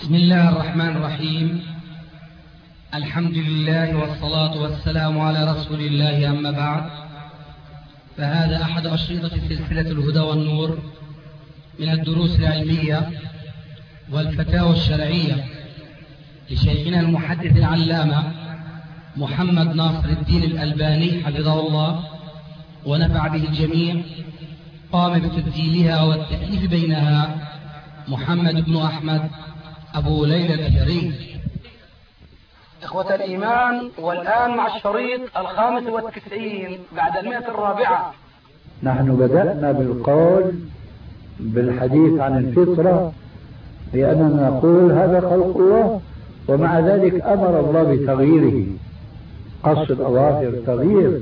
بسم الله الرحمن الرحيم. الحمد لله والصلاة والسلام على رسول الله، أما بعد، فهذا أحد أشرطة سلسلة الهدى والنور من الدروس العلمية والفتاوى الشرعية لشيخنا المحدث العلامة محمد ناصر الدين الألباني حفظه الله ونفع به الجميع. قام بتسجيلها والتأليف بينها محمد بن أحمد أبو ليلى الأثري. إخوة الإيمان، والآن مع الشريط 95 بعد 100. نحن بدأنا بالقول بالحديث عن الفطرة، لأننا نقول هذا خلق الله، ومع ذلك أمر الله بتغييره. قص الأظافر تغيير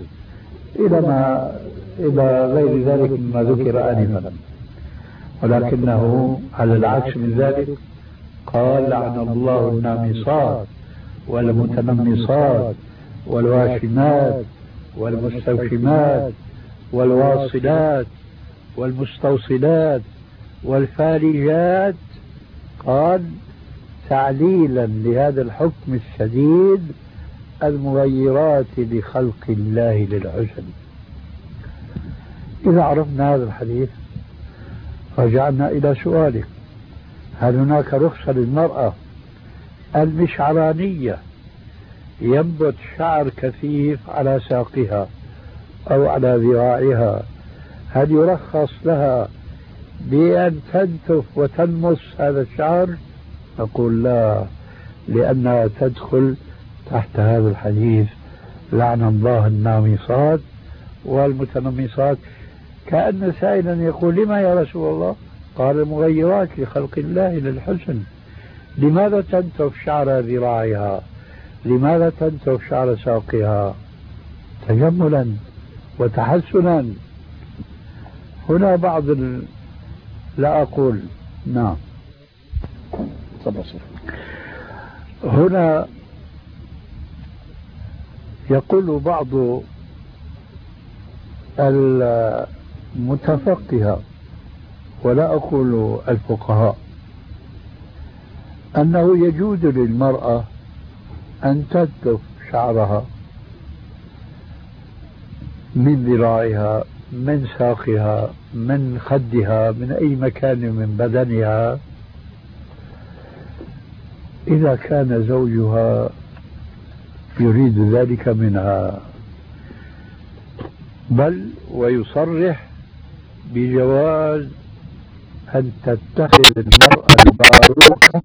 إلى غير ذلك مما ذكر آنفا، ولكنه على العكس من ذلك قال: لعن الله النامصات والمتنمصات والواشمات والمستوشمات والواصلات والمستوصلات والفالجات، قال تعليلا لهذا الحكم الشديد: المغيرات لخلق الله للحسن. إذا عرفنا هذا الحديث رجعنا إلى سؤالك: هل هناك رخصة للمرأة المشعرانية ينبت شعر كثيف على ساقها أو على ذراعها، هل يرخص لها بأن تنتف وتنمص هذا الشعر؟ نقول لا، لأنها تدخل تحت هذا الحديث: لعن الله النامصات والمتنمصات. كأن سائلا يقول: لما يا رسول الله؟ قال: المغيرات لخلق الله للحسن. لماذا تنتف شعر ذراعها؟ لماذا تنتف شعر ساقها؟ تجملا وتحسنا. هنا لا أقول نعم. هنا يقول بعض المتفقهة، ولا أقول الفقهاء، أنه يجوز للمرأة أن تنتف شعرها من ذراعها، من ساقها، من خدها، من أي مكان من بدنها، إذا كان زوجها يريد ذلك منها، بل ويصرح بجواز أن تتخذ المرأة الباروكة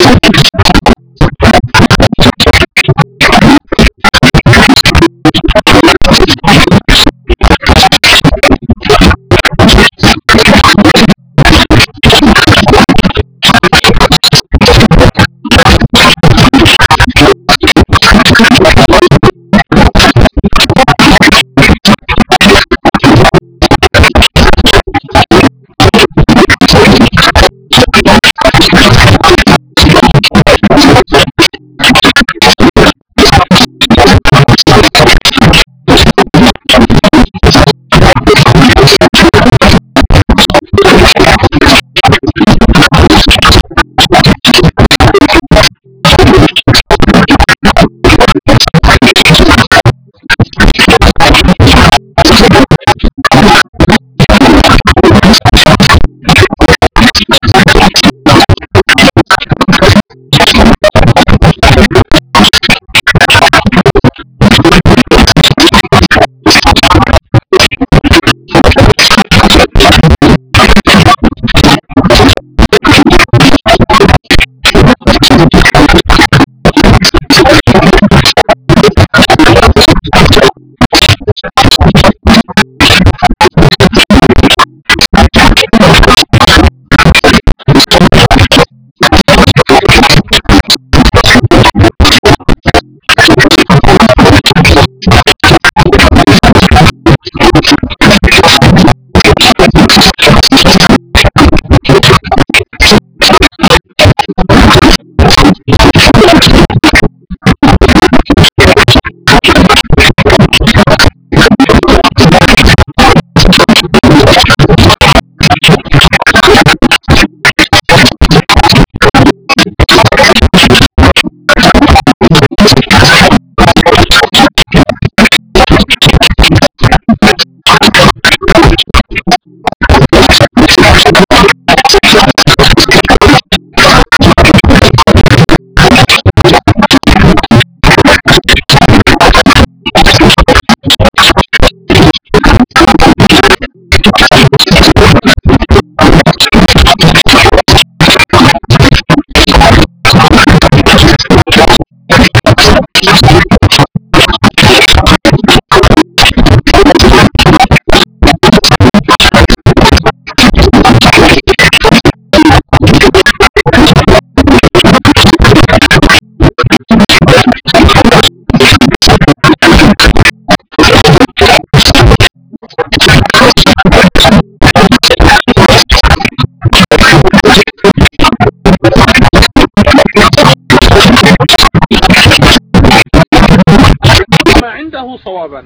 صوابا.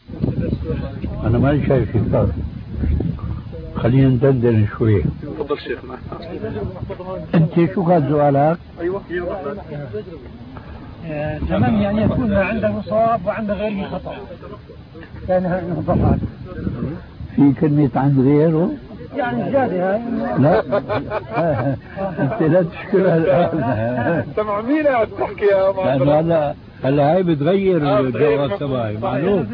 أنا ما شايف فرق. خلينا ندندن شوي. تفضل شيخنا. أنت شو كان سؤالك؟ أيوه. تمني أن يكون ما عنده صواب وعند غيره خطأ. كان هذا فقط. في كلمة عند غيره؟ يعني زيادة هاي. لا أنت لا تشكرها الآن. سمع مين قاعد تحكي يا لأنه هلا هاي بتغير الجواب تبعي معلوم.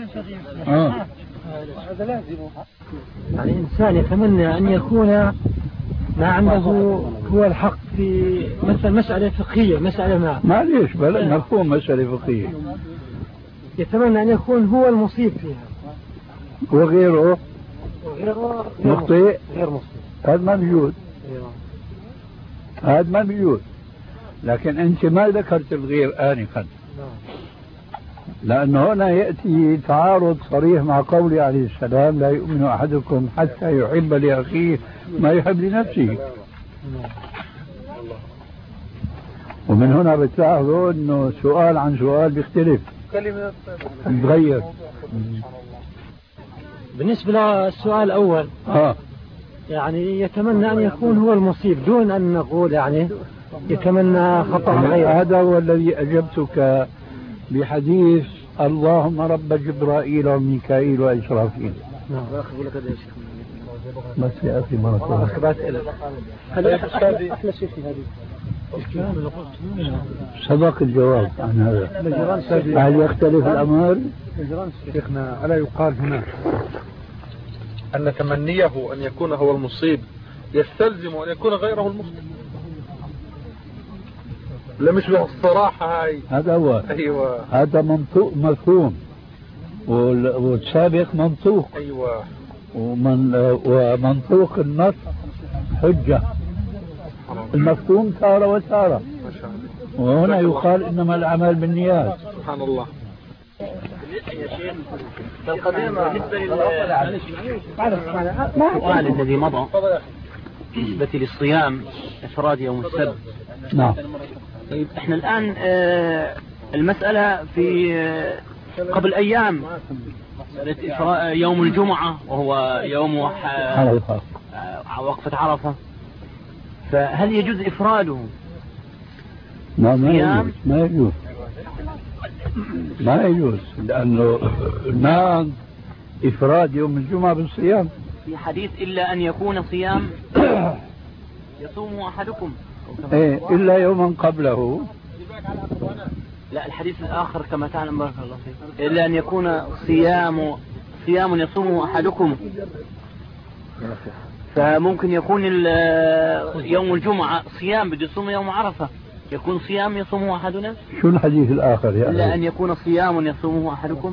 هذا لازم. يعني إنسان يتمنى أن يكون ما عنده هو الحق في مثلا مسألة فقهية، مسألة ما معليش بلا مفهوم مسألة فقهية، يتمنى أن يكون هو المصيب فيها وغيره مخطئ، غير مخطئ. هذا ما بيجوز، هذا ما بيجوز. لكن أنت ما ذكرت الغير آنفا، لأنه هنا يأتي تعارض صريح مع قوله عليه السلام: لا يؤمن أحدكم حتى يحب لأخيه ما يحب لنفسه. ومن هنا بتلاحظوا أنه سؤال عن سؤال بيختلف، بيتغير. بالنسبة للسؤال الأول يعني يتمنى أن يكون هو المصيب دون أن نقول يعني يتمنى خطأ غيره. هذا هو الذي أجبتك بحديث اللهم رب جبرائيل وميكائيل وإسرافيل. بس يا أخي مرة سبق الجواب عن هذا. هل يختلف الأمر؟ شيخنا ألا يقال هنا أن تمنيه أن يكون هو المصيب يستلزم أن يكون غيره المخطئ؟ لا مش بالصراحة هاي. هذا هو. أيوة. هذا منطوق مفهوم، والسابق منطوق. أيوة. ومنطوق النص حجة. المفهوم تارة وتارة. ما شاء الله. وهنا يقال إنما الأعمال بالنيات. سبحان الله. السؤال الذي مضى بالنسبة للصيام إفراد يوم السبت. نعم. طيب احنا الآن المسألة في قبل أيام يوم الجمعة وهو يوم وقفة عرفة، فهل يجوز إفراده؟ ما يجوز ما يجوز لأنه ما إفراد يوم الجمعة بالصيام. في حديث إلا أن يكون صيام يصوم أحدكم. إيه إلا يوما قبله. لا الحديث الآخر كما تعلم بارك الله فيك إلا أن يكون صيام يصومه أحدكم، فممكن يكون يوم الجمعة صيام بده يصوم يوم عرفة، يكون صيام يصومه أحدنا. شو الحديث الآخر يا إلا أن يكون صيام يصومه أحدكم.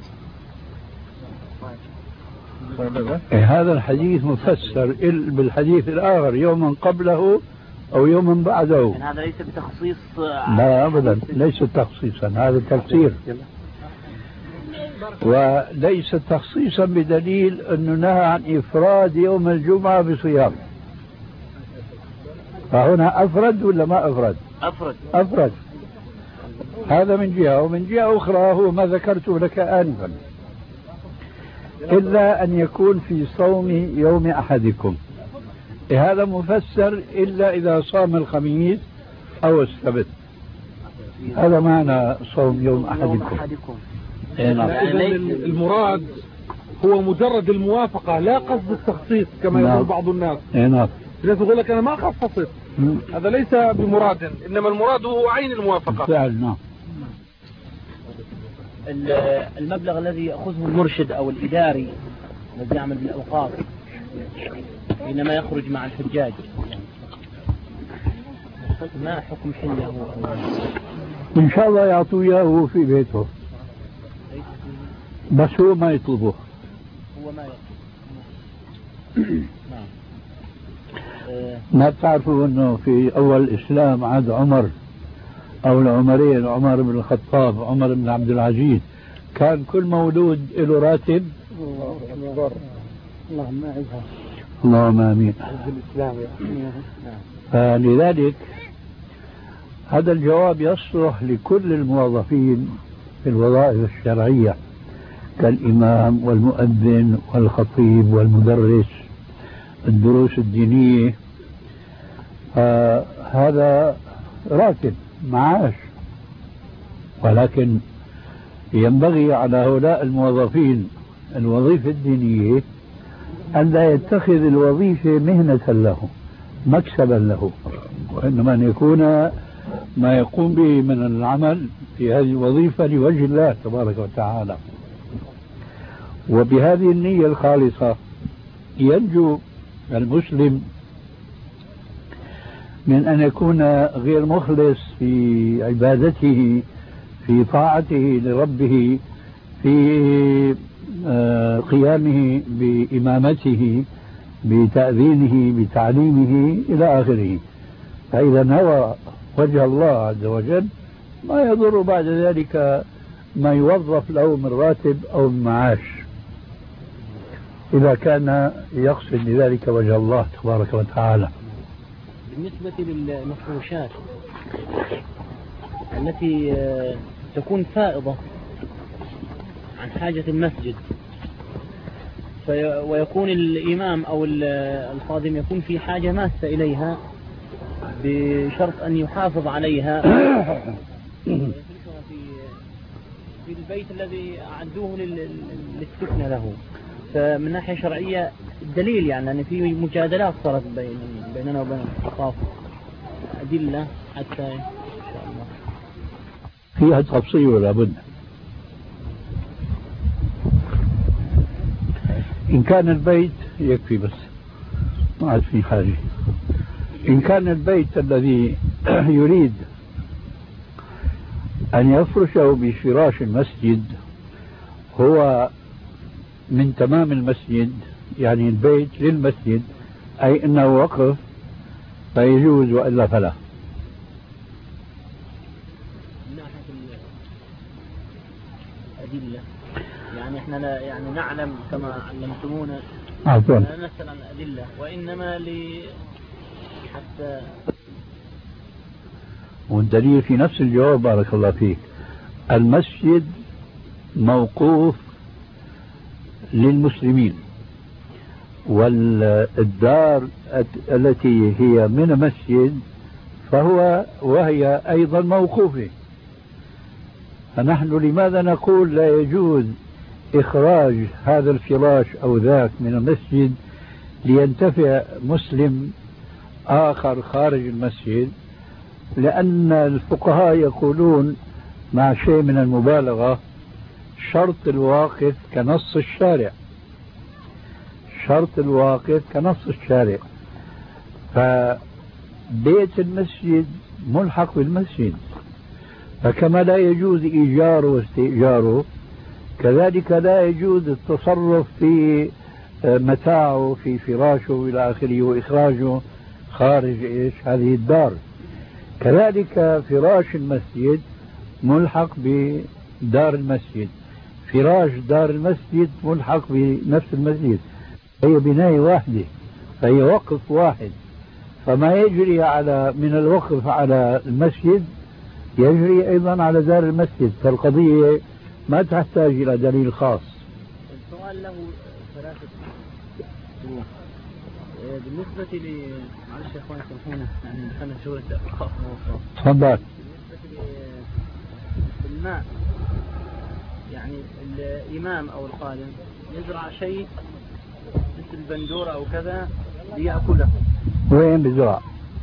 هذا الحديث مفسر بالحديث الآخر يوما قبله أو يوما بعده. يعني هذا ليس بتخصيص. لا أبدا ليس تخصيصا، هذا تفسير، وليس تخصيصا بدليل أنه نهى عن إفراد يوم الجمعة بصيام. فهنا أفرد ولا ما أفرد؟ أفرد. هذا من جهة، ومن جهة أخرى هو ما ذكرته لك آنفا، إلا أن يكون في صوم يوم أحدكم. هذا مفسر إلا إذا صام الخميس أو السبت، هذا معنى صوم يوم أحدكم. المراد هو مجرد الموافقة لا قصد التخصيص كما يقول بعض الناس. نعم. الناس يقول لك أنا ما خصصت، هذا ليس بمراد، إنما المراد هو عين الموافقة. فعل. نعم. المبلغ الذي يأخذه المرشد أو الإداري الذي يعمل بالأوقاف حينما يخرج مع الحجاج، ما حكم حله؟ إن شاء الله يعطوه إياه في بيته، بس هو ما يطلبه. ما بتعرفوا أنه في أول الإسلام عهد عمر أو العمرين، عمر بن الخطاب عمر بن عبد العزيز، كان كل مولود له راتب. اللهم آمين. فلذلك هذا الجواب يصلح لكل الموظفين في الوظائف الشرعية كالإمام والمؤذن والخطيب والمدرس الدروس الدينية. هذا راتب معاش، ولكن ينبغي على هؤلاء الموظفين الوظيفة الدينية أن لا يتخذ الوظيفة مهنة له مكسبا له، وإنما أن يكون ما يقوم به من العمل في هذه الوظيفة لوجه الله تبارك وتعالى. وبهذه النية الخالصة ينجو المسلم من أن يكون غير مخلص في عبادته، في طاعته لربه، في قيامه بإمامته، بتأذينه، بتعليمه إلى آخره. فإذا نوى وجه الله عز وجل ما يضر بعد ذلك ما يوظف له من راتب أو من معاش، إذا كان يقصد بذلك وجه الله تبارك وتعالى. بالنسبة للمفروشات التي تكون فائضة عن حاجة المسجد، ويكون الإمام أو الخادم يكون في حاجة ماسة إليها بشرط أن يحافظ عليها في البيت الذي أعدوه للسكنة له، فمن ناحية شرعية الدليل يعني أن في مجادلات صارت بيننا وبين الثقافة، أدلة حتى إن شاء الله فيها تفصيل ولا بد. إن كان البيت يكفي بس ما عاد في حاجة. إن كان البيت الذي يريد أن يفرشه بفراش المسجد هو من تمام المسجد، يعني البيت للمسجد، أي أنه وقف فيجوز وإلا فلا. من ناحية الأدلة يعني احنا لا يعني نعلم كما علمتمونا عفوا. لا نسأل عن الأدلة، وإنما حتى والدليل في نفس الجواب بارك الله فيك. المسجد موقوف للمسلمين، والدار التي هي من مسجد وهي أيضا موقوفة. فنحن لماذا نقول لا يجوز إخراج هذا الفراش أو ذاك من المسجد لينتفع مسلم آخر خارج المسجد؟ لأن الفقهاء يقولون مع شيء من المبالغة شرط الواقف كنص الشارع، شرط الواقف كنص الشارع. فبيت المسجد ملحق بالمسجد، فكما لا يجوز إيجاره واستئجاره كذلك لا يجوز التصرف في متاعه في فراشه إلى آخره وإخراجه خارج هذه الدار. كذلك فراش المسجد ملحق بدار المسجد، فراش دار المسجد ملحق بنفس المسجد، هي بناية واحدة، فهي وقف واحد. فما يجري من الوقف على المسجد يجري أيضا على دار المسجد، فالقضية ما تحتاج إلى دليل خاص. السؤال له ثلاثة شروط. بالنسبة معلش يا اخوان سامحونا يعني دخلنا شغل خاص موضوع. تفضل. بالنسبة للماء يعني الإمام أو القادم يزرع شيء مثل بندورة أو كذا ليأكله. وين بزرع؟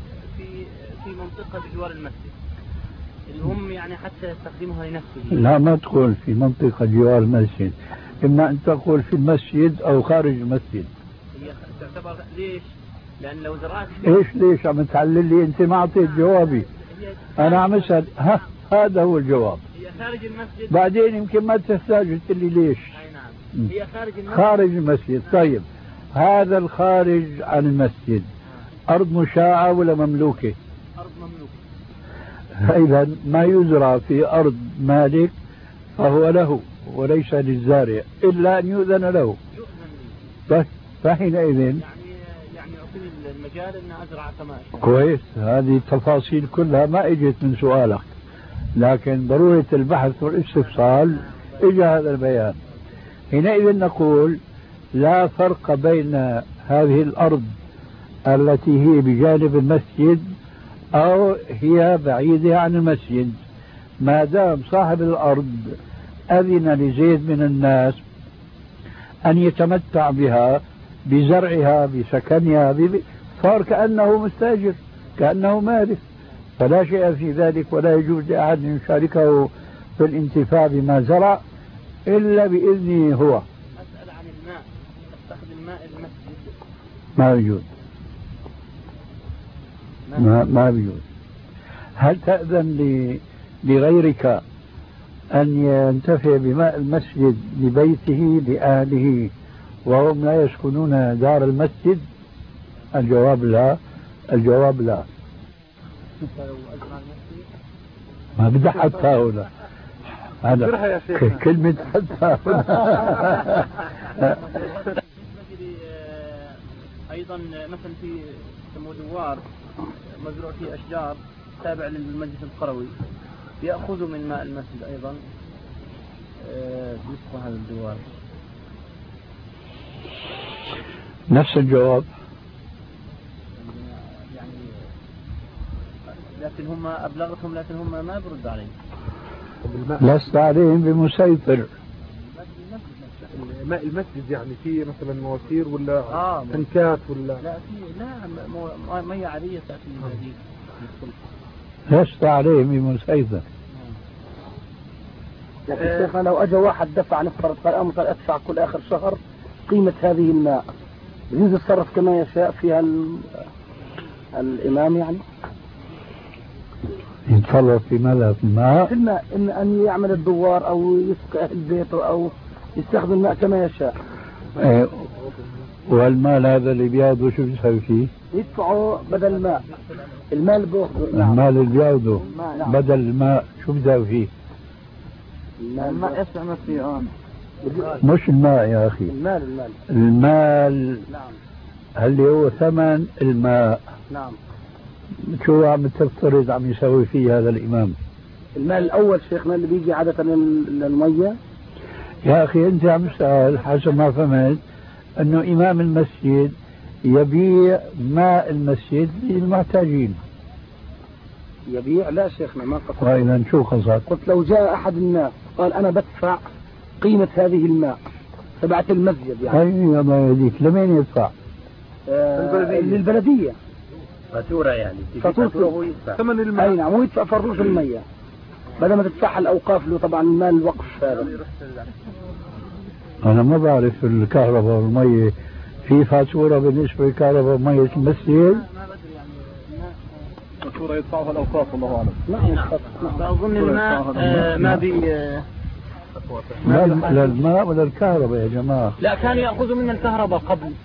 في منطقة بجوار المسجد اللي هم يعني حتى يستخدمها لنفسه. لا، ما تقول في منطقة جوار المسجد، إما أن تقول في المسجد أو خارج المسجد. هي تعتبر ليش؟ لأن لو زرعت ليش عم تعلل لي؟ أنت ما أعطيت جوابي. أنا عم أسأل، هذا هو الجواب. هي خارج المسجد. بعدين يمكن ما تحتاج قلت لي ليش. أي نعم. هي خارج المسجد. خارج المسجد. طيب هذا الخارج عن المسجد أرض مشاعة ولا مملوكة؟ أرض مملوكة. إذا ما يزرع في أرض مالك فهو له وليس للزارع إلا أن يؤذن له. طيب فحينئذ يعني أعطيني المجال أن أزرع كما أشاء. كويس. هذه التفاصيل كلها ما اجت من سؤالك، لكن ضرورة البحث والاستفصال اجى هذا البيان. حينئذ نقول لا فرق بين هذه الأرض التي هي بجانب المسجد أو هي بعيدة عن المسجد، ما دام صاحب الأرض أذن لزيد من الناس أن يتمتع بها بزرعها بسكنها صار كأنه مستأجر، كأنه مالك، فلا شيء في ذلك، ولا يجوز لأحد أن يشاركه في الانتفاع بما زرع إلا بإذنه هو. أسأل عن الماء، أستخدم ماء المسجد ما يجوز، ما يجوز. هل تأذن لغيرك أن ينتفع بماء المسجد لبيته لأهله وهم لا يسكنون دار المسجد؟ الجواب لا. الجواب لا. ما بدي حتى هنا، هذا كلمة حتى هنا. أيضا مثلا في دوار مزروع فيه أشجار تابع للمجلس القروي يأخذ من ماء المسجد أيضا نصف هذا الدوار. نفس الجواب. يعني لكن هم أبلغتهم، لكن هم ما برد عليه. لست عليهم بمسيطر. ماء المسجد يعني في مثلا مواسير ولا تنكات ولا لا في لا مية عادية تأتي من هذه. لست عليهم بمسيطر. لكن شيخنا لو أجى واحد دفع نفترض قال أنا أدفع كل آخر شهر قيمة هذه الماء، يجوز يتصرف كما يشاء فيها الإمام يعني؟ يتصرف في ماذا؟ في الماء؟ في الماء، أن يعمل الدوار أو يسقي أهل بيته أو يستخدم الماء كما يشاء. والمال هذا اللي بياخذه شو بيسوي فيه؟ يدفعه بدل الماء. المال اللي بياخذه. المال اللي بياخذه بدل الماء شو بيسوي فيه؟ الماء يستعمل فيه مش الماء يا أخي. المال اللي هو ثمن الماء. نعم. شو عم تفترض عم يسوي فيه هذا الإمام؟ المال الأول شيخنا اللي بيجي عادة للمية. يا أخي أنت عم تسأل حسب ما فهمت أنه إمام المسجد يبيع ماء المسجد للمحتاجين. يبيع؟ لا شيخنا ما قصد. وإذا شو قصد؟ قلت لو جاء أحد الناس قال أنا بدفع قيمة هذه الماء تبعت المسجد يعني. أي الله يهديك، لمين يدفع؟ للبلدية. فاتورة يعني. فاتورة هو يدفع. ثمن الماء. أي نعم، هو يدفع فروش المية بدل ما تدفعها الأوقاف له طبعا المال الوقف هذا. أنا ما بعرف الكهرباء والمية في فاتورة بالنسبة للكهرباء ومية المسجد؟ فاتورة يدفعها الأوقاف الله أعلم. نعم. فأظن الماء ما بي لا الماء ولا الكهرباء يا جماعة. لا، كانوا يأخذوا من الكهرباء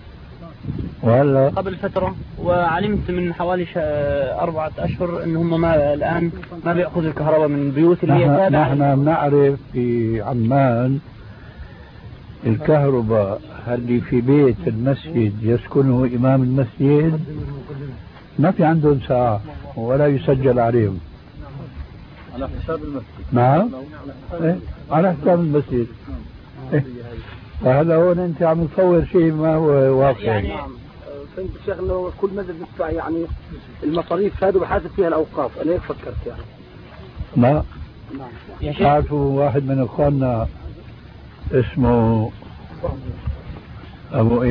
قبل فترة، وعلمت من حوالي 4 أشهر إن هم الآن ما بيأخذوا الكهرباء من البيوت اللي هي تابعة. نحن بنعرف في عمان الكهرباء اللي في بيت المسجد يسكنه إمام المسجد ما في عندهم ساعة ولا يسجل عليهم. على حساب المسجد. نعم. على حساب المسجد. فهذا هون أنت عم تصور شيء ما هو واقع. يعني فهمت الشيخ انه كل مسجد بيدفع يعني المصاريف هذه بحاسب فيها الأوقاف. أنا هيك فكرت يعني. لا. تعرفوا واحد من إخواننا اسمه أبو إيه؟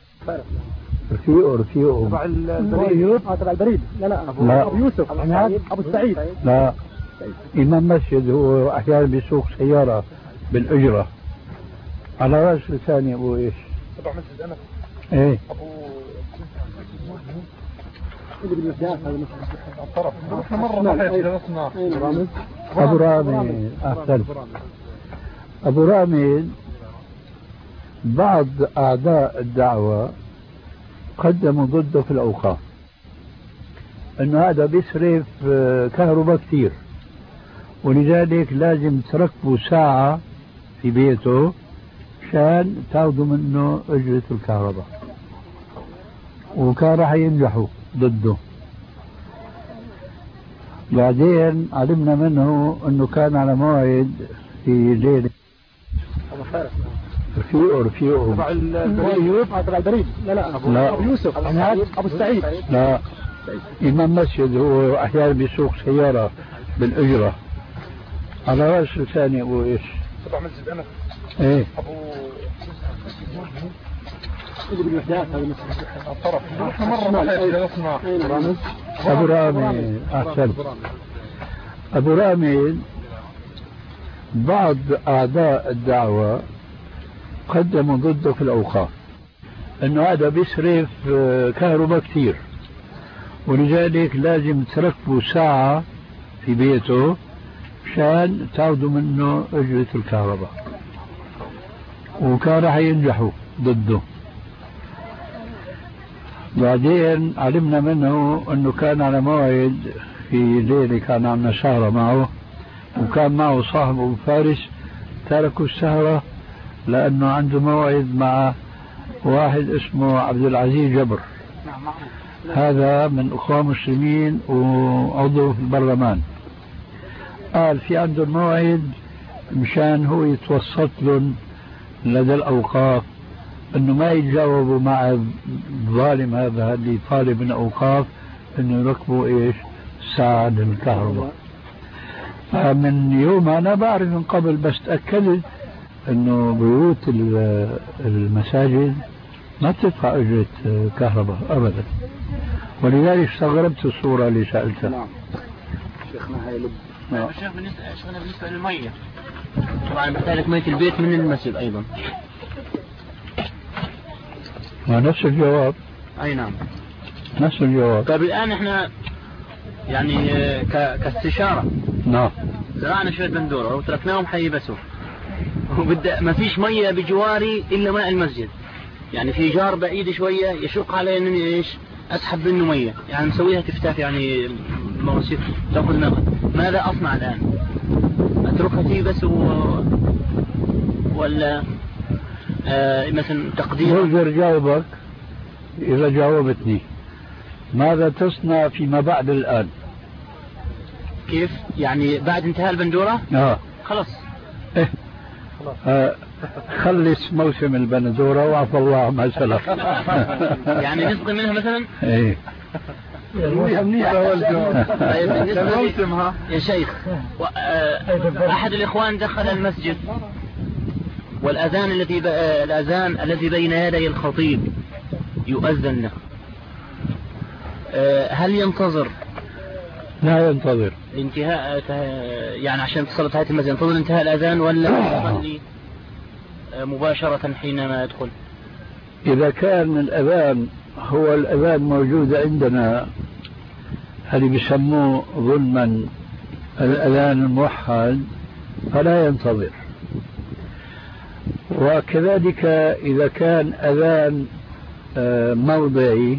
رفيقه تبع البريد. تبع البريد. لا أبو يوسف. أبو السعيد. لا، إمام مسجد هو أحيانا بيسوق سيارة بالأجرة. على رأس لساني أبو إيش؟ تبع مسجد أنس. إيه. أبو رامي. أحسن. أبو رامي بعض أعداء الدعوة قدموا ضده في الأوقاف أنه هذا بيصرف كهرباء كثير، ولذلك لازم تركبوا ساعة في بيته عشان تاخذوا منه أجرة الكهرباء، وكان راح ينجحوا ضده. بعدين علمنا منه أنه كان على موعد في ليلة رفيقه تبع البريد. لا أبو يوسف. أبو السعيد. لا، إمام مسجد هو أحيانا بيسوق سيارة بالأجرة. على رأس لساني أبو إيش؟ تبع مسجد أنس. إيه. أبو رامي. أحسن. أبو رامي بعض أعداء الدعوة قدموا ضده في الأوقاف أنه هذا بيصرف كهرباء كثير، ولذلك لازم تركبوا ساعة في بيته عشان تاخذوا منه أجرة الكهرباء، وكان راح ينجحوا ضده. بعدين علمنا منه أنه كان على موعد في ليلة كان عندنا سهرة معه، وكان معه صاحبه فارس. تركوا السهرة لأنه عنده موعد مع واحد اسمه عبد العزيز جبر. هذا من أخوة مسلمين وعضو في البرلمان. قال في عنده الموعد مشان هو يتوسط لهم لدى الأوقاف أنه ما يتجاوبوا مع الظالم هذا اللي طالب من أوقاف أنه يركبوا إيش ساعة للكهرباء. فمن يوم أنا بعرف من قبل، بس تأكدت أنه بيوت المساجد ما بتدفع أجرة كهرباء أبدا، ولذلك استغربت الصورة اللي سألتها. نعم شيخنا هاي لب. شيخ بالنسبة للمية طبعا بحتاج مية البيت من المسجد أيضا. نفس الجواب. أي نعم نفس الجواب. طيب الآن احنا يعني كاستشارة. نعم. زرعنا شوية بندورة وتركناهم حيبسوا، ما فيش مية بجواري إلا ماء المسجد، يعني في جار بعيد شوية يشق علي أنني إيش أسحب منه مية، يعني نسويها تفتاف يعني مواسير تأخذ نقد. ماذا أصنع الآن؟ أتركها تيبس ولا مثلا تقدير؟ برجع جاوبك إذا جاوبتني. ماذا تصنع فيما بعد الآن؟ كيف يعني بعد انتهاء البندورة؟ خلاص. إيه؟ خلص موسم البندورة وعفى الله ما سلف. يعني نسقي منها مثلا؟ ايه موسمها يا شيخ. أحد الإخوان دخل المسجد والأذان الأذان الذي بين يدي الخطيب يؤذن له، هل ينتظر؟ لا ينتظر انتهاء، يعني عشان تصل تحية المسجد ينتظر انتهاء الأذان ولا يصلي مباشرة حينما يدخل؟ إذا كان الأذان هو الأذان موجود عندنا اللي بيسموه ظلما الأذان الموحد فلا ينتظر. وكذلك إذا كان أذان موضعي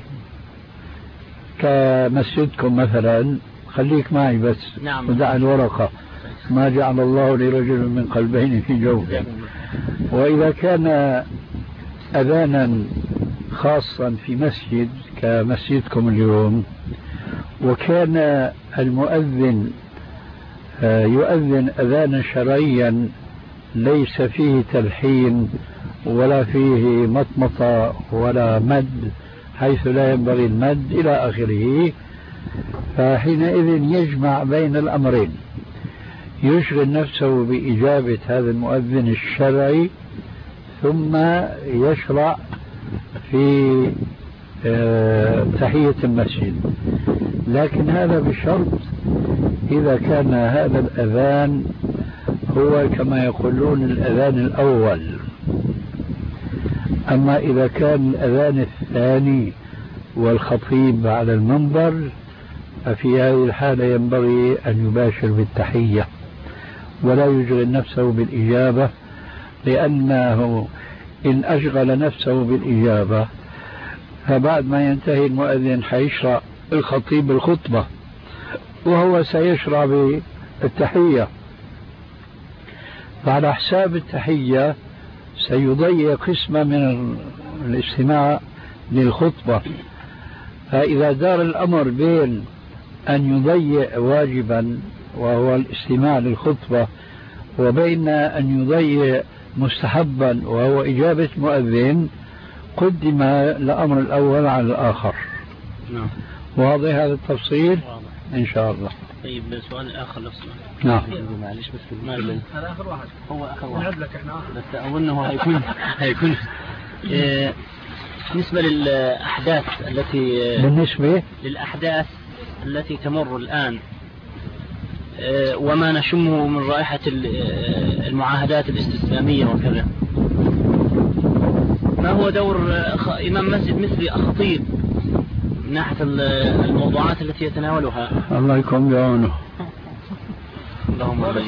كمسجدكم مثلا، خليك معي بس. نعم. ودع الورقة، ما جعل الله لرجل من قلبين في جوفه. وإذا كان أذانا خاصا في مسجد كمسجدكم اليوم، وكان المؤذن يؤذن أذانا شرعيا ليس فيه تلحين ولا فيه مطمطة ولا مد حيث لا ينبغي المد إلى آخره، فحينئذ يجمع بين الأمرين، يشغل نفسه بإجابة هذا المؤذن الشرعي ثم يشرع في تحية المسجد. لكن هذا بشرط إذا كان هذا الأذان هو كما يقولون الأذان الأول. أما إذا كان الأذان الثاني والخطيب على المنبر ففي هذه الحالة ينبغي أن يباشر بالتحية ولا يشغل نفسه بالإجابة، لأنه إن أشغل نفسه بالإجابة فبعد ما ينتهي المؤذن حيشرع الخطيب الخطبة وهو سيشرع بالتحية، فعلى حساب التحية سيضيع قسمة من الاستماع للخطبة. فإذا دار الأمر بين أن يضيع واجبا وهو الاستماع للخطبة وبين أن يضيع مستحبا وهو إجابة مؤذن، قدم الأمر الأول على الآخر. نعم. واضح هذا التفصيل؟ واضح إن شاء الله. طيب السؤال الآخر لو سمحت. نعم. معلش بس هذا آخر واحد. هو آخر واحد. بس أظنه هيكون بالنسبة للأحداث التي للأحداث التي تمر الآن وما نشمه من رائحة المعاهدات الاستسلامية وكذا، ما هو دور إمام مسجد مثل الخطيب من ناحية الموضوعات التي يتناولها؟ الله يكون بعونه. اللهم بارك.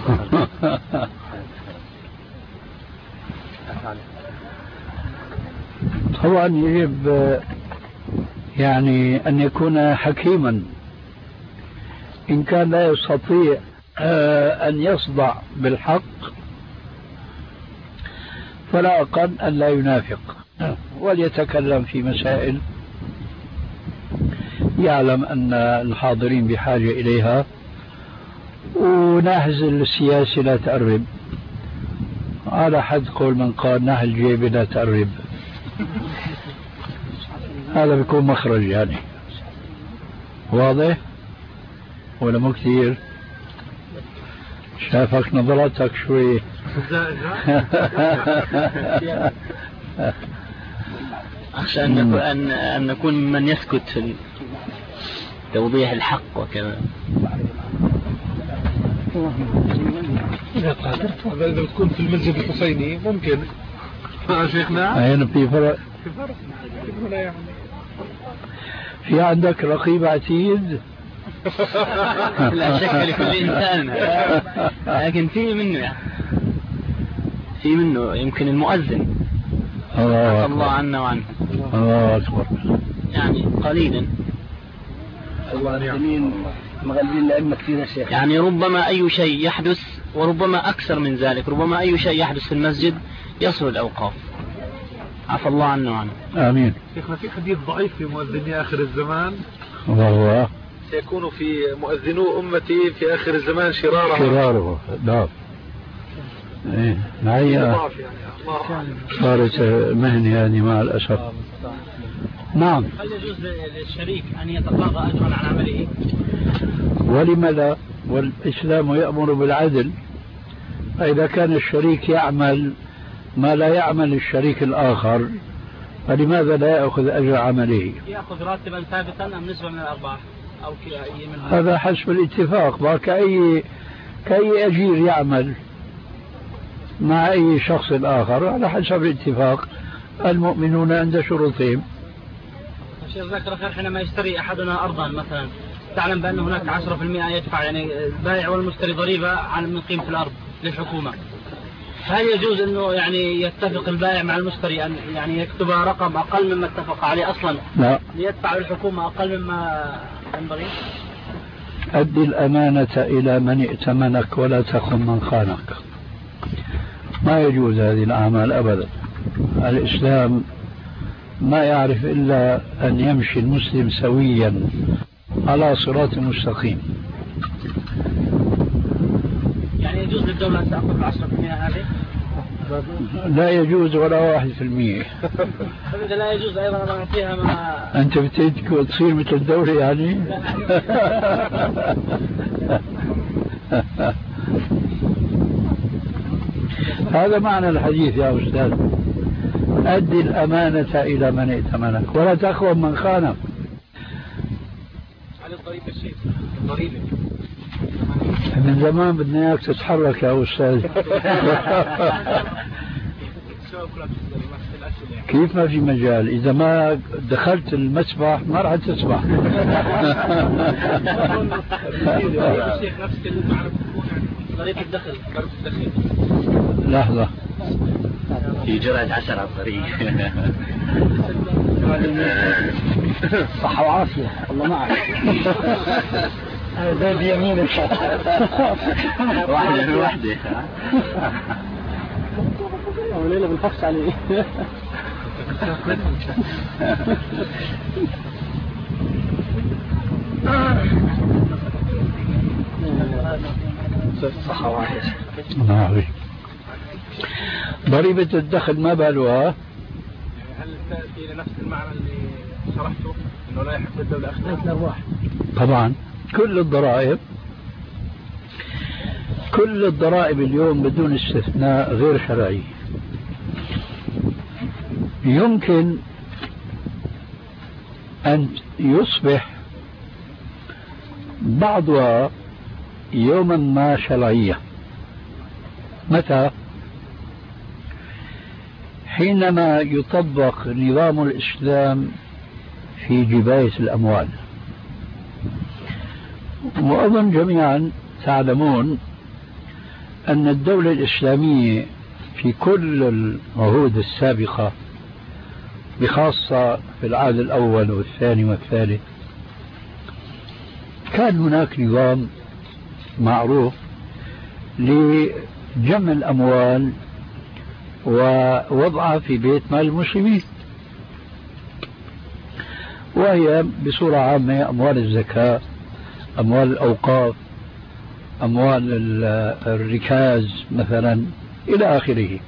طبعا يجب يعني أن يكون حكيما، إن كان لا يستطيع أن يصدع بالحق فلا أقل أن لا ينافق وليتكلم في مسائل يعلم أن الحاضرين بحاجة إليها، وناحز السياسي لا تقرب، على حد قول من قال ناحي الجيب لا تقرب. هذا بيكون مخرج يعني. واضح ولا مو كثير؟ شافك نظرتك شوي. أخشى أن نكون من يسكت في توضيح الحق وكذا. إذا تكون في المسجد الحسيني ممكن. شيخنا هنا في فرق. يعني. في عندك رقيب عتيد لا شك لكل إنسان، لكن في منه يعني في منه يمكن المؤذن الله عنا وعنه الله أكبر يعني قليلا مغلبين الأئمة كثير يا شيخ. يعني ربما أي شيء يحدث وربما أكثر من ذلك، ربما أي شيء يحدث في المسجد يصل الأوقاف. عفى الله عنه وعنه. آمين. شيخنا في حديث ضعيف في مؤذني آخر الزمان، وهو سيكون في مؤذنو أمتي في آخر الزمان شراره. نعم. إيه معي صارت مهنة هذه مع الأسف. نعم. هل يجوز للشريك أن يتقاضى أجرا عن عمله؟ ولم لا؟ والإسلام يأمر بالعدل، فإذا كان الشريك يعمل ما لا يعمل الشريك الآخر فلماذا لا يأخذ أجر عمله؟ يأخذ راتبا ثابتا أم نسبة من الأرباح أو كأي من هذا حسب الاتفاق، كأي أجير يعمل مع أي شخص آخر على حسب الاتفاق. المؤمنون عند شروطهم. الشيخ ذكر خير، حينما يشتري أحدنا أرضا مثلا تعلم بأن هناك 10% يدفع يعني البائع والمشتري ضريبة من قيمة الأرض للحكومة، هل يجوز أنه يعني يتفق البائع مع المشتري أن يعني يكتب رقم أقل مما اتفق عليه أصلا؟ لا. ليدفع للحكومة أقل مما ينبغي؟ أدي الأمانة إلى من ائتمنك ولا تخن من خانك. ما يجوز هذه الأعمال أبدا. الإسلام ما يعرف إلا أن يمشي المسلم سويا على صراط مستقيم. يعني يجوز للدولة أن تأخذ 10% هذه؟ لا يجوز ولا 1%. فإذا لا يجوز أيضا أن نعطيها ما أنت بتجي تصير مثل الدولة يعني؟ هذا معنى الحديث يا أستاذ. أدي الأمانة إلى من ائتمنك ولا تخون من خانك. على الضريبة الشيخ، الضريبة من زمان بدنا إياك تتحرك يا أستاذ. كيف ما في مجال؟ إذا ما دخلت المسبح ما راح تسبح. ضريبة الدخل. لحظة. في جرعة 10 على الطريق. صحة وعافية الله معك. هذا بيمينك. واحدة. وليلة بالفخش عليه. صحة وعافية. نعم. ضريبة الدخل ما بالها؟ هل تأتي لنفس المعنى اللي شرحته إنه لا يحق للدولة أخذ الأرباح؟ طبعا كل الضرائب اليوم بدون استثناء غير شرعية. يمكن أن يصبح بعضها يوما ما شرعية. متى؟ حينما يطبق نظام الإسلام في جباية الأموال. وأظن جميعا تعلمون أن الدولة الإسلامية في كل العهود السابقة بخاصة في العهد الأول والثاني والثالث كان هناك نظام معروف لجمع الأموال ووضعها في بيت مال المسلمين، وهي بصورة عامة أموال الزكاة، أموال الأوقاف، أموال الركاز مثلا إلى آخره.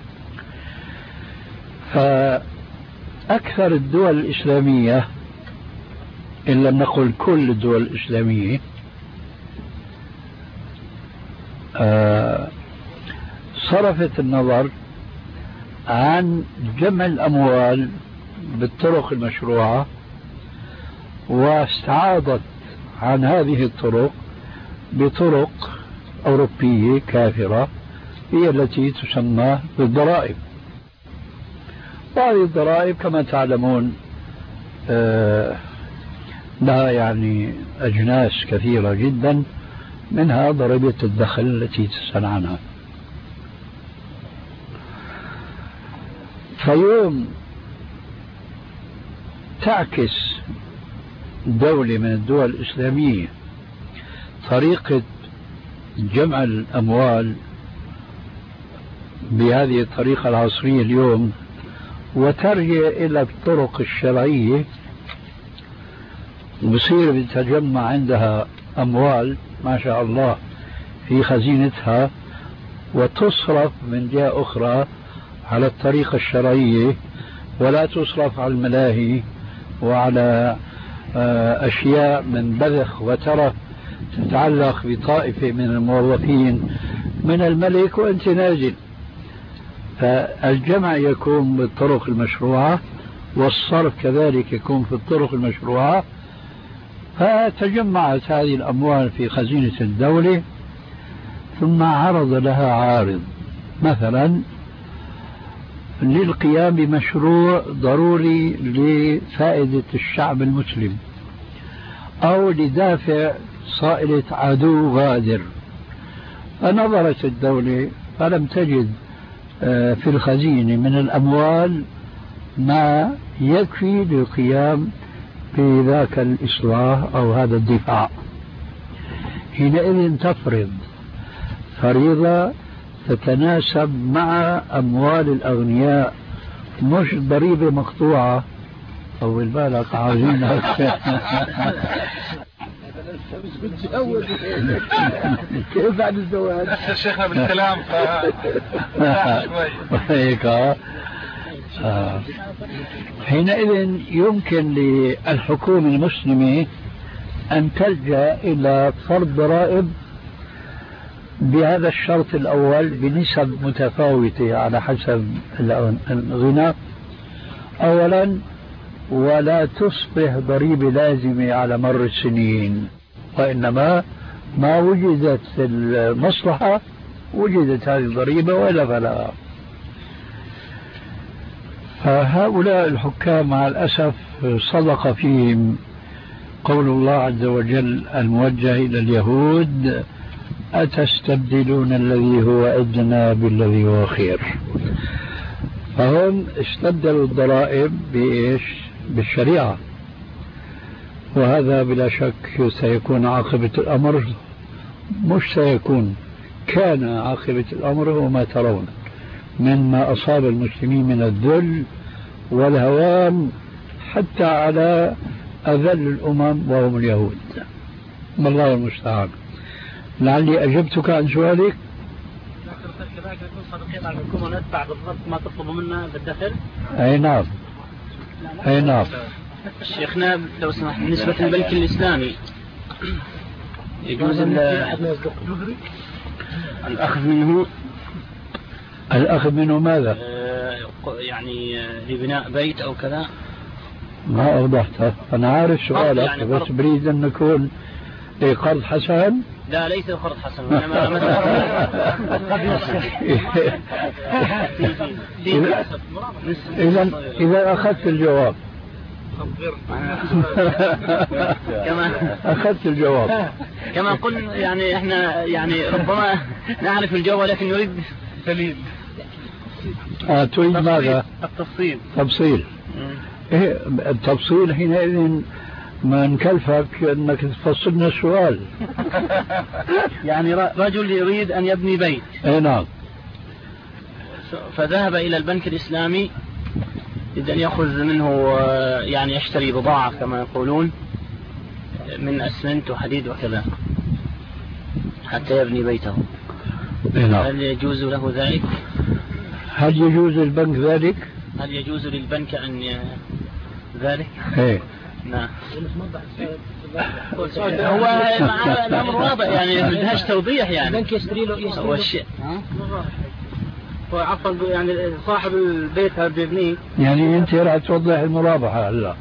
فأكثر الدول الإسلامية إن لم نقل كل الدول الإسلامية صرفت النظر عن جمع الأموال بالطرق المشروعة واستعاضت عن هذه الطرق بطرق أوروبية كافرة هي التي تسمى بالضرائب. وهذه الضرائب كما تعلمون لها يعني أجناس كثيرة جدا، منها ضريبة الدخل التي تسأل عنها. فيوم تعكس دولة من الدول الإسلامية طريقة جمع الأموال بهذه الطريقة العصرية اليوم وترجع إلى الطرق الشرعية، بصير بتجمع عندها أموال ما شاء الله في خزينتها وتصرف من جهة أخرى على الطريقة الشرعية، ولا تصرف على الملاهي وعلى أشياء من بذخ وترف تتعلق بطائفة من الموظفين من الملك وأنت نازل. فالجمع يكون بالطرق المشروعة والصرف كذلك يكون في الطرق المشروعة. فتجمعت هذه الأموال في خزينة الدولة، ثم عرض لها عارض مثلا للقيام بمشروع ضروري لفائدة الشعب المسلم أو لدافع صائلة عدو غادر. فنظرت الدولة فلم تجد في الخزينة من الأموال ما يكفي للقيام بذاك الإصلاح أو هذا الدفاع. حينئذ تفرض فريضة تتناسب مع أموال الأغنياء، مش ضريبة مقطوعة. طول بالك عاوزين كيف بعد الزواج؟ شيخنا بالكلام هيك. حينئذ يمكن للحكومة المسلمة أن تلجأ إلى فرض ضرائب بهذا الشرط الأول بنسب متفاوتة على حسب الغنى أولا، ولا تصبح ضريبة لازمة على مر السنين، وإنما ما وجدت المصلحة وجدت هذه الضريبة وإلا فلا. فهؤلاء الحكام مع الأسف صدق فيهم قول الله عز وجل الموجه إلى اليهود: أتستبدلون الذي هو أدنى بالذي هو خير. فهم استبدلوا الضرائب بإيش؟ بالشريعة، وهذا بلا شك سيكون عاقبة الأمر، مش سيكون، كان عاقبة الأمر وما ترون مما أصاب المسلمين من الذل والهوان حتى على أذل الأمم وهم اليهود. والله المستعان. لعلي أجبتك عن سؤالك. كذلك نكون صادقين على الحكومة وندفع بالضبط ما تطلب منا بالدخل. أي نعم، أي نعم. شيخنا لو سمحت، بالنسبة للبنك الإسلامي يجوز الأخذ منه ماذا؟ يعني لبناء بيت أو كذا. ما أوضحت. أنا عارف سؤالك يعني بس بريد أن نكون قرض حسن. لا ليس قرض حسن، إنما إذا أخذت الجواب أخذت الجواب كما قلنا، يعني إحنا يعني ربما نعرف الجواب ولكن نريد دليل. تريد ماذا؟ التفصيل. تفصيل. إيه التفصيل حينئذ ما نكلفك أنك تفصلنا السؤال. يعني رجل يريد أن يبني بيت. إيه نعم. فذهب إلى البنك الإسلامي إذا يأخذ منه يعني يشتري بضاعة كما يقولون من أسمنت وحديد وكذا حتى يبني بيته. إيه نعم. هل يجوز له ذلك؟ هل يجوز للبنك ذلك؟ هل يجوز للبنك أن ذلك؟ إيه نعم. هو الأمر واضح يعني، بدهاش توضيح يعني. البنك يشتري له هو الشيء. هو عفوا يعني صاحب البيت هذا بيبنيه. يعني أنت راح توضح المرابحة هلا.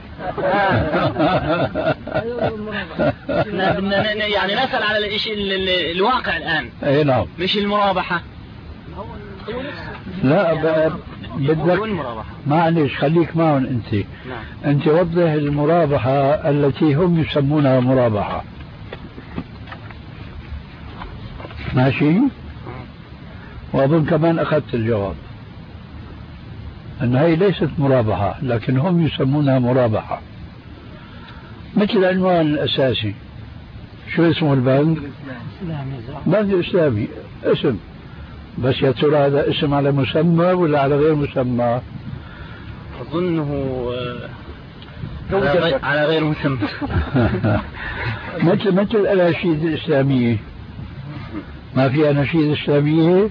يعني نسأل على الشيء الواقع الآن. أي نعم. مش المرابحة. لا بدك معلش خليك معهم أنت. أنت وضح المرابحة التي هم يسمونها مرابحة. ماشي؟ وأظن كمان أخذت الجواب أن هي ليست مرابحة لكن هم يسمونها مرابحة. مثل العنوان الأساسي شو اسمه البنك؟ بنك إسلامي اسم، بس يا ترى هذا اسم على مسمى ولا على غير مسمى؟ أظنه على غير مسمى. مثل الأناشيد الإسلامية، ما في أناشيد إسلامية؟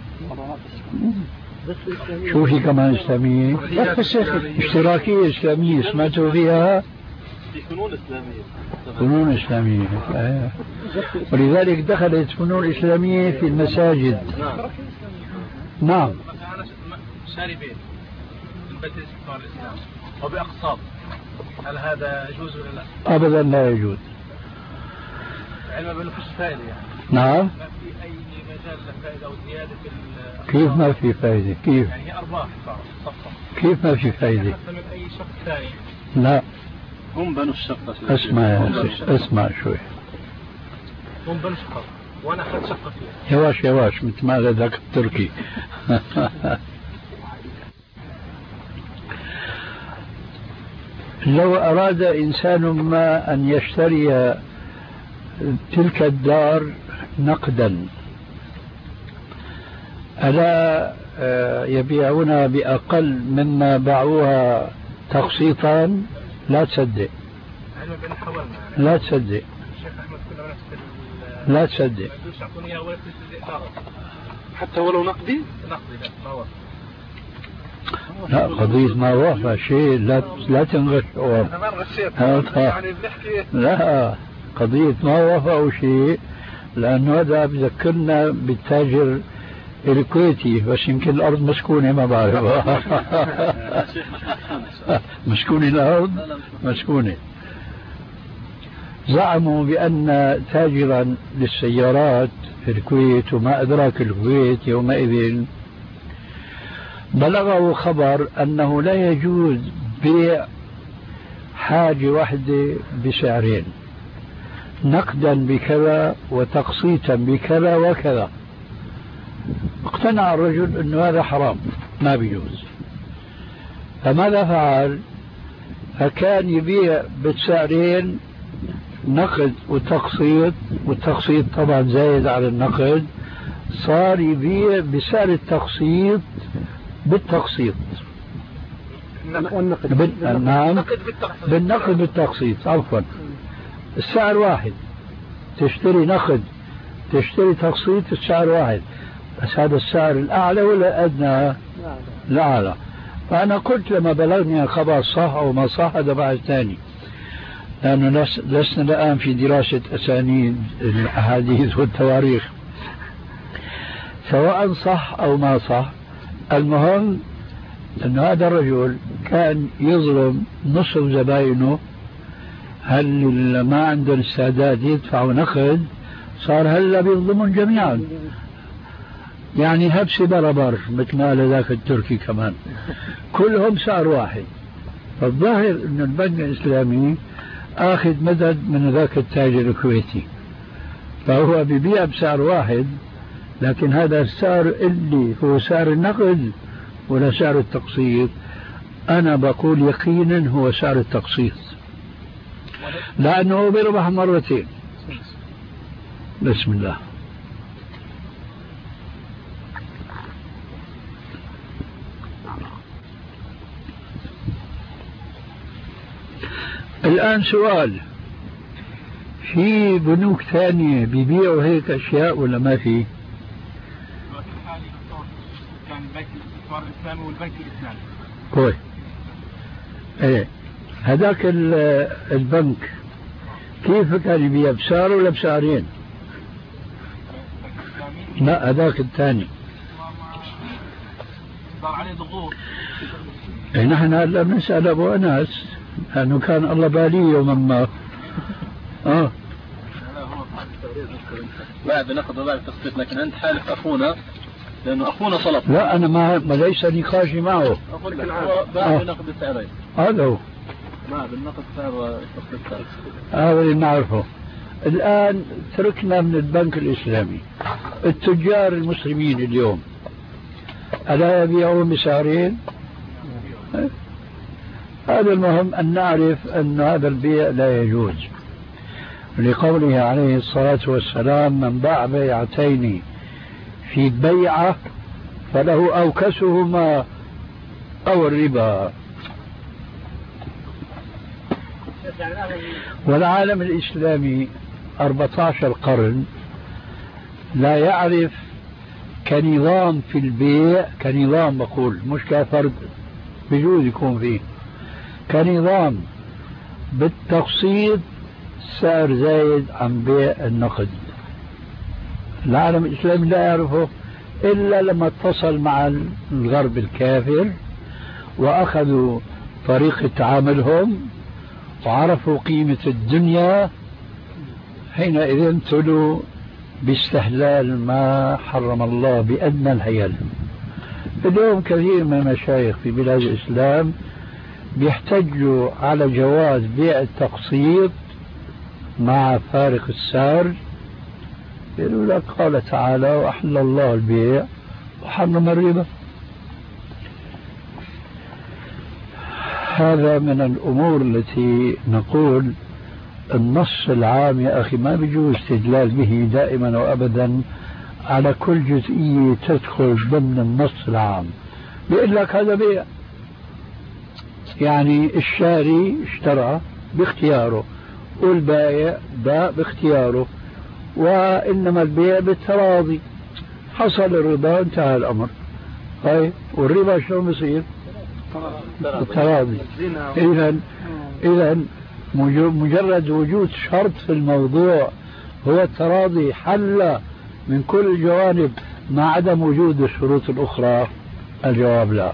شو في كمان إسلامية؟ اشتراكية إسلامية سمعتوا فيها؟ فنون إسلامية. فنون إسلامية ولذلك دخلت فنون إسلامية في المساجد. نعم. شاربين من بيت الاستثمار الإسلامي وبأقساط، هل هذا يجوز ولا لا؟ أبدا لا يجوز. علما بأنه فيش فائدة يعني. نعم. ما في أي مجال للفائدة أو زيادة في كيف ما في فائدة؟ كيف؟ يعني أرباح صفقة. كيف ما في فائدة؟ من أي شخص ثاني. لا. هم بنوا الشقة. اسمع يا اسمع شوي. هم بنوا شقة وأنا أخذت شقة فيها. يواش مثل ما ذاك التركي. لو أراد إنسان ما أن يشتري تلك الدار نقدا ألا يبيعونها بأقل مما باعوها تقسيطا؟ لا تصدق. لا تصدق. لا تصدق. حتى ولو نقدي؟ لا قضية ما وافى شيء لا تنغش. أنا ما غشيت يعني بنحكي. لا قضية ما وافى شيء لأنه هذا بذكرنا بالتاجر الكويتي، بس يمكن الأرض مسكونة ما بعرف. مسكونة الأرض مسكونة. زعموا بأن تاجرا للسيارات في الكويت وما أدراك الكويت يومئذ بلغه خبر أنه لا يجوز بيع حاجة واحدة بسعرين، نقدا بكذا وتقسيطا بكذا وكذا. اقتنع الرجل أنه هذا حرام ما بيجوز، فماذا فعل؟ فكان يبيع بالسعرين نقد وتقسيط، والتقسيط طبعا زايد على النقد، صار يبيع بسعر التقسيط بالتقسيط. نعم بالنقد بالتقسيط عفوا. السعر واحد، تشتري نقد تشتري تقسيط السعر واحد، بس هذا السعر الأعلى ولا أدنى؟ الأعلى. فأنا قلت لما بلغني الخبر صح أو ما صح هذا بعد ثاني، لأنه لسنا الآن في دراسة أسانيد الأحاديث والتواريخ سواء صح أو ما صح. المهم أن هذا الرجل كان يظلم نصف زباينه، هل ما عندهم استعداد يدفعوا نقد صار هلا بيظلمون جميعا، يعني هبسي بربر مثل ما قال ذاك التركي كمان، كلهم سعر واحد. فالظاهر أن البنك الإسلامي آخذ مدد من ذاك التاجر الكويتي، فهو بيبيع بسعر واحد، لكن هذا السعر اللي هو سعر النقد ولا سعر التقسيط؟ أنا بقول يقينا هو سعر التقسيط، لأنه بيربح مرتين. بسم الله. الآن سؤال، في بنوك ثانية بيبيعوا هيك أشياء ولا ما في؟ كان بنك الاستثمار الإسلامي والبنك الإسلامي. كويس. ايه هذاك البنك كيف كان يبيع بسعر ولا بسعرين؟ لا هذاك الثاني صار عليه ضغوط. إيه نحن هلا بنسأل أبو أنس لأنه كان الله بالي يوما ما. بعد نقد وبعد تخطيط، لكن عند حالف أخونا لأنه أخونا سلط. لا أنا ما ليس نقاشي معه. أقول لك هو باع بنقد السعرين. هذا هو. باع بالنقد سعر السعر. هذا اللي نعرفه. الآن تركنا من البنك الإسلامي. التجار المسلمين اليوم ألا يبيعون بسعرين؟ هذا المهم أن نعرف أن هذا البيع لا يجوز، لقوله عليه الصلاة والسلام: من باع بيعتين في بيعة فله أوكسهما أو الربا. والعالم الإسلامي 14 قرن لا يعرف كنظام في البيع، كنظام بقول مش كفرد بجوز يكون فيه، كنظام بالتقسيط سعر زايد عن بيع النقد. العالم الإسلامي لا يعرفه إلا لما اتصل مع الغرب الكافر وأخذوا طريقة تعاملهم وعرفوا قيمة الدنيا، حينئذ ابتلوا باستحلال ما حرم الله بأدنى الحيل. اليوم كثير من المشايخ في بلاد الإسلام بيحتجوا على جواز بيع التقسيط مع فارق السعر، يقولوا لك قال تعالى: وأحل الله البيع وحرم الربا. هذا من الأمور التي نقول النص العام يا أخي ما بيجوز استدلال به دائما وأبدا على كل جزئية تدخل ضمن النص العام. بيقول لك هذا بيع، يعني الشاري اشترى باختياره والبائع باع باختياره، وإنما البيع بالتراضي. حصل الربا انتهى الأمر. طيب والربا شو بصير؟ التراضي. إذا مجرد وجود شرط في الموضوع هو التراضي حل من كل الجوانب مع عدم وجود الشروط الأخرى. الجواب لا.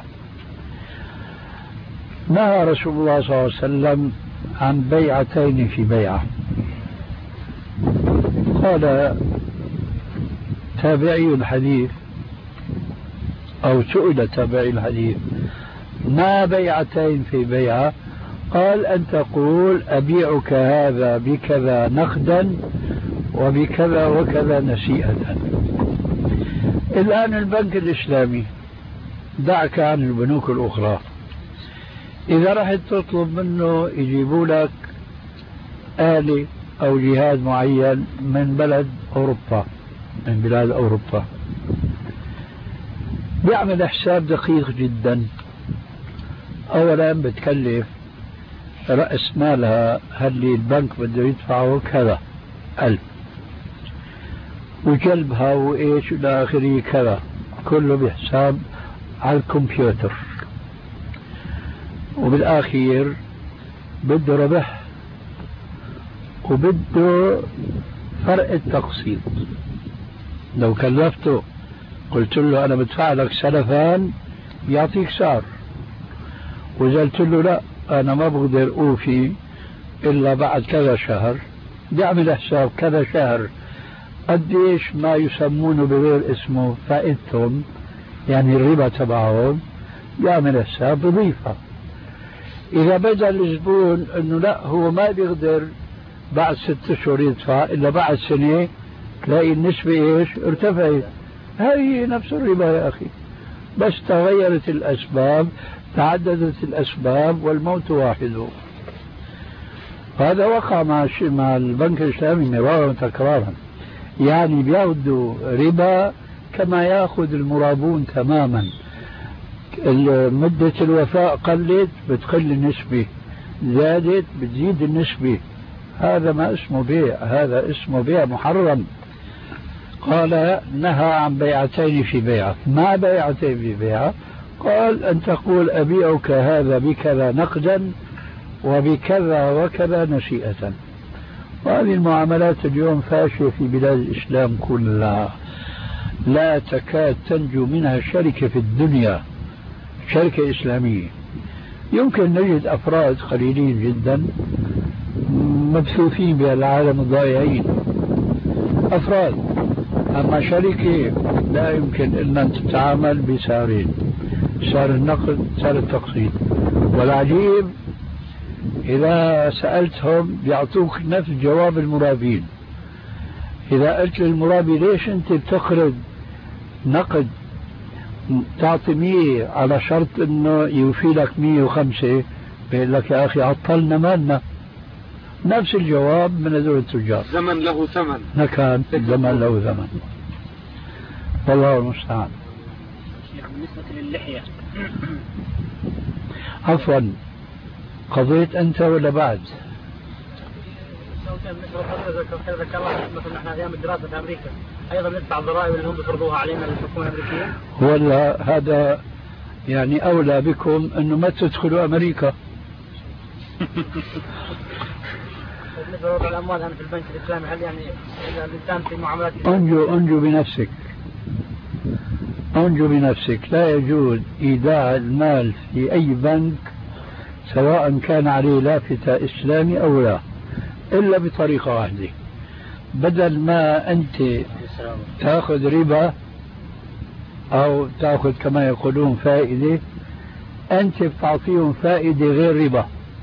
نهى رسول الله صلى الله عليه وسلم عن بيعتين في بيعة. قال تابعي الحديث أو سئل تابعي الحديث: ما بيعتين في بيعة؟ قال: أن تقول أبيعك هذا بكذا نقدا وبكذا وكذا نسيئة. الآن البنك الإسلامي، دعك عن البنوك الأخرى، إذا رحت تطلب منه يجيبوا لك آلة أو جهاز معين من بلد أوروبا، من بلاد أوروبا، بيعمل حساب دقيق جدا. أولا بتكلف رأس مالها اللي البنك بده يدفعه كذا 1000، وجلبها وإيش إلى آخره كذا، كله بحساب على الكمبيوتر. وبالآخير بده ربح وبده فرق التقسيط. لو كلفته قلت له أنا بدفع لك سلفان يعطيك سعر، وإذا قلت له لا أنا ما بقدر أوفي إلا بعد كذا شهر، بيعمل حساب كذا شهر قديش ما يسمونه بغير اسمه فائدتهم، يعني الربا تبعهم، بيعمل حساب بضيفة. إذا بدأ الزبون أنه لا هو ما بيقدر بعد 6 أشهر يدفع إلا بعد سنة، تلاقي النسبة إيش؟ ارتفعت. هذه نفس الربا يا أخي، بس تغيرت الأسباب، تعددت الأسباب، والموت واحد. هذا وقع مع البنك الإسلامي مرارا وتكرارا، يعني بياخذوا ربا كما ياخذ المرابون تماما. مدة الوفاء قلت بتقل النسبة، زادت بتزيد النسبة. هذا ما اسمه بيع، هذا اسمه بيع محرم. قال نهى عن بيعتين في بيعة. ما بيعتين في بيعة؟ قال أن تقول أبيعك هذا بكذا نقدا وبكذا وكذا نسيئة. وهذه المعاملات اليوم فاشية في بلاد الإسلام كلها، لا تكاد تنجو منها شركة في الدنيا، شركة إسلامية. يمكن نجد أفراد قليلين جدا مبثوثين بها العالم الضائعين، أفراد. أما شركة لا يمكن إلا أن تتعامل بسعرين، سعر النقد سعر التقسيط. والعجيب إذا سألتهم بيعطوك نفس جواب المرابين. إذا قلت للمرابي ليش أنت بتقرض نقد تعطي 100 على شرط أنه يوفي لك 105، بيقول لك يا أخي عطلنا مالنا. نفس الجواب من هذول التجار. زمن له ثمن. نكان زمن له ثمن. والله المستعان. بالنسبة للحية عفوا، قضيت أنت ولا بعد؟ مثلا نحن أيام الدراسة في أمريكا أيضا ندفع الضرائب اللي هم بيفرضوها علينا الحكومة الأمريكية. ولا هذا يعني أولى بكم أنه ما تدخلوا أمريكا. بالنسبة لوضع الأموال أنا في البنك الإسلامي، هل يعني إذا الإنسان في معاملات أنجو بنفسك، أنجو بنفسك. لا يجوز إيداع المال في أي بنك سواء كان عليه لافتة إسلامي أو لا، إلا بطريقة واحدة. بدل ما أنت تأخذ ربا أو تأخذ كما يقولون فائدة، أنت بتعطيهم فائدة غير ربا،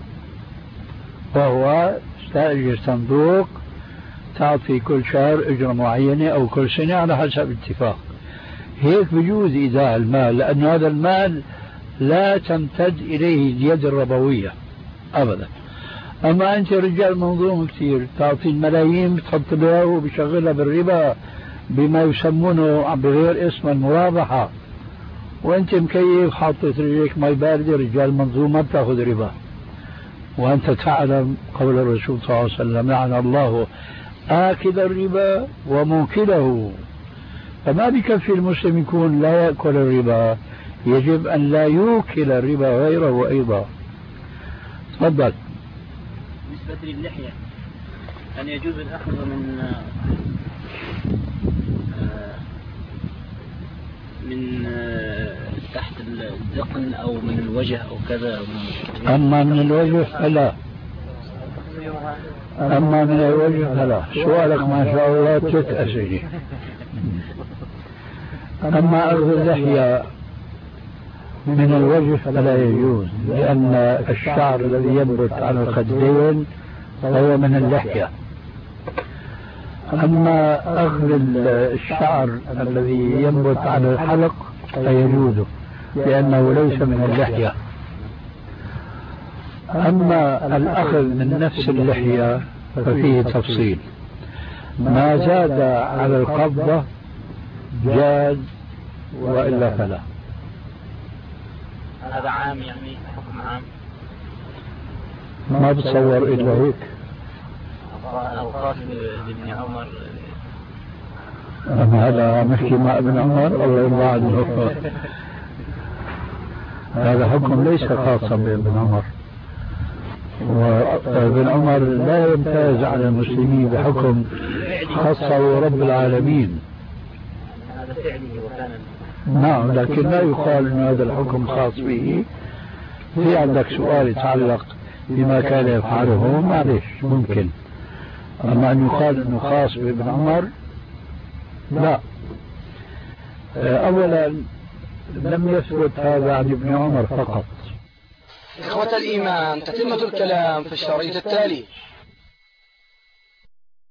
وهو تأجر صندوق تعطي كل شهر أجرة معينة أو كل سنة على حسب اتفاق. هيك بيجوز إيداع المال، لأن هذا المال لا تمتد إليه اليد الربوية أبدا. أما أنت رجال منظوم كثير، تعطي الملايين بتحط بها وبشغلها بالربا بما يسمونه بغير اسم المرابحة، وأنت مكيف حاطط رجلك مي باردة. رجال منظوم ما بتاخذ ربا، وأنت تعلم قول الرسول صلى الله عليه وسلم: لعن الله آكل الربا وموكله. فما بكفي المسلم يكون لا يأكل الربا، يجب أن لا يوكل الربا غيره أيضا. تفضل. بالنسبة للحية، أن يجوز الأخذ من تحت الذقن أو من الوجه أو كذا. أما من الوجه فلا، أما من الوجه فلا. سؤالك ما شاء الله 3 أسئلة. أما أخذ اللحية من الوجه فلا يجوز، لأن الشعر الذي ينبت على الخدين هو من اللحية. أما أخذ الشعر الذي ينبت على الحلق فيجوز، لأنه ليس من اللحية. أما الأخذ من نفس اللحية ففيه تفصيل. ما زاد على القبضة جاز، وإلا فلا. هذا عام يعني حكم عام؟ ما بتصور إلا هيك. الخاص بابن عمر. أما هذا محكي مع ابن عمر الله يرضى عنه. هذا حكم ليس خاصا بابن عمر، وابن عمر لا يمتاز على المسلمين بحكم خاصه رب العالمين. هذا فعله وكان. نعم، لكن لا يقال أن هذا الحكم خاص به. في عندك سؤال يتعلق بما كان يفعله، معلش ممكن. أما أن يقال أنه خاص بابن عمر لا. أولا لم يثبت هذا عن ابن عمر فقط. إخوة الإيمان، تتمة الكلام في الشريط التالي.